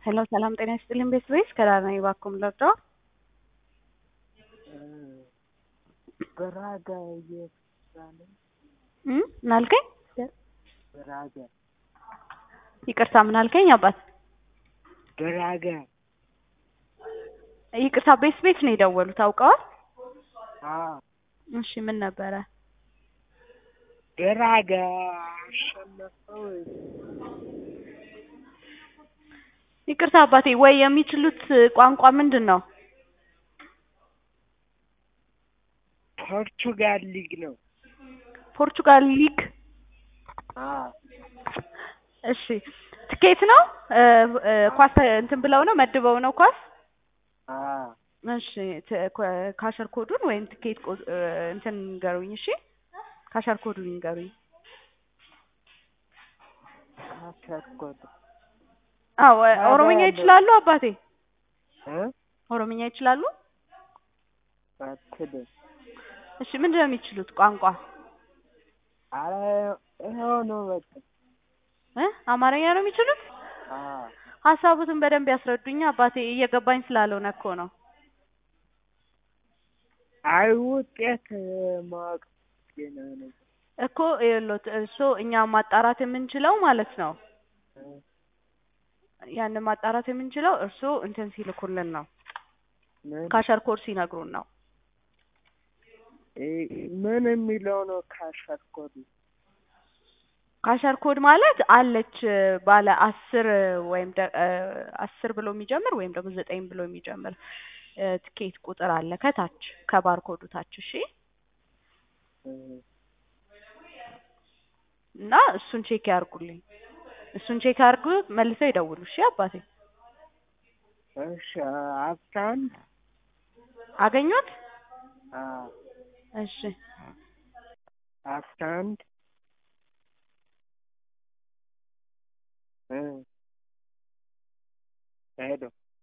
ሄሎ ሰላም ጤና ይስጥልኝ ቤተሰቦች ከዳር ነኝ እባክዎን ልርዳዎ? በራጋ እየሰራን ምን አልከኝ? በራጋ ይቅርታ ምን አልከኝ አባት? በራጋ ይቅርታ ቤት ነው የደወሉት አውቀዋል? እሺ ምን ነበረ? በራጋ አሸነፈው። ይቅርታ አባቴ ወይ የሚችሉት ቋንቋ ምንድነው? ፖርቹጋል ሊግ ነው። ፖርቹጋል ሊግ? እሺ ትኬት ነው? ኳስ እንትን ብለው ነው መድበው ነው ኳስ? እሺ ካሸር ኮዱን ወይም ትኬት እንትን ንገሩኝ። እሺ ካሸር ኮዱን ንገሩኝ። ካሸር ኮድ አዎ ኦሮምኛ ይችላሉ አባቴ? ኦሮምኛ ይችላሉ? አትችልም። እሺ ምንድነው የሚችሉት ቋንቋ? አረ ይኸው ነው በቃ። አማርኛ ነው የሚችሉት? ሀሳቡትን በደንብ ያስረዱኛ አባቴ እየገባኝ ስላልሆነ እኮ ነው። አይ ውጤት ማወቅ ነው እኮ ይኸውልዎት እኛ ማጣራት የምንችለው ማለት ነው። ያን ማጣራት የምንችለው እርስዎ እንትን ሲልኩልን ነው። ካሸር ኮድ ሲነግሩን ነው። ምን የሚለው ነው ካሸር ኮድ? ካሸር ኮድ ማለት አለች ባለ 10 ወይም 10 ብሎ የሚጀምር ወይም ደግሞ 9 ብሎ የሚጀምር ትኬት ቁጥር አለ ከታች ከባርኮዱ ታች። እሺ እና እሱን ቼክ ያርጉልኝ። እሱን ቼክ አርጉ መልሰው ይደውሉ። እሺ አባቴ። እሺ አፍታን አገኙት? እሺ አፍታን ሄሎ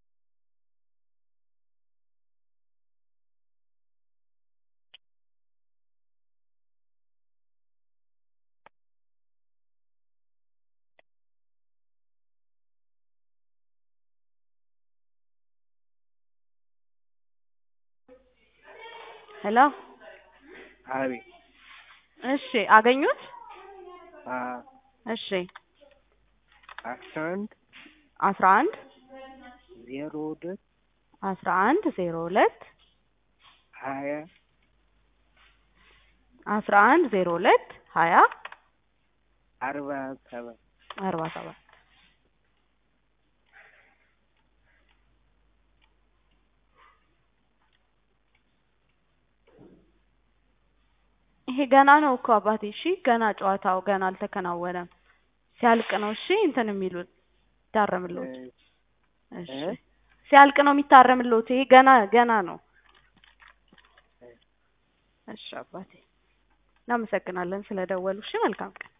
ሄሎ አቤት። እሺ አገኙት? እሺ 11 11 02 11 02 20 11 02 20 47 47 ይሄ ገና ነው እኮ አባቴ። እሺ ገና ጨዋታው ገና አልተከናወነም። ሲያልቅ ነው እሺ እንትን የሚሉት ይታረምልዎት። እሺ ሲያልቅ ነው የሚታረምልዎት። ይሄ ገና ነው። እሺ አባቴ እናመሰግናለን ስለደወሉ። እሺ መልካም ቀን።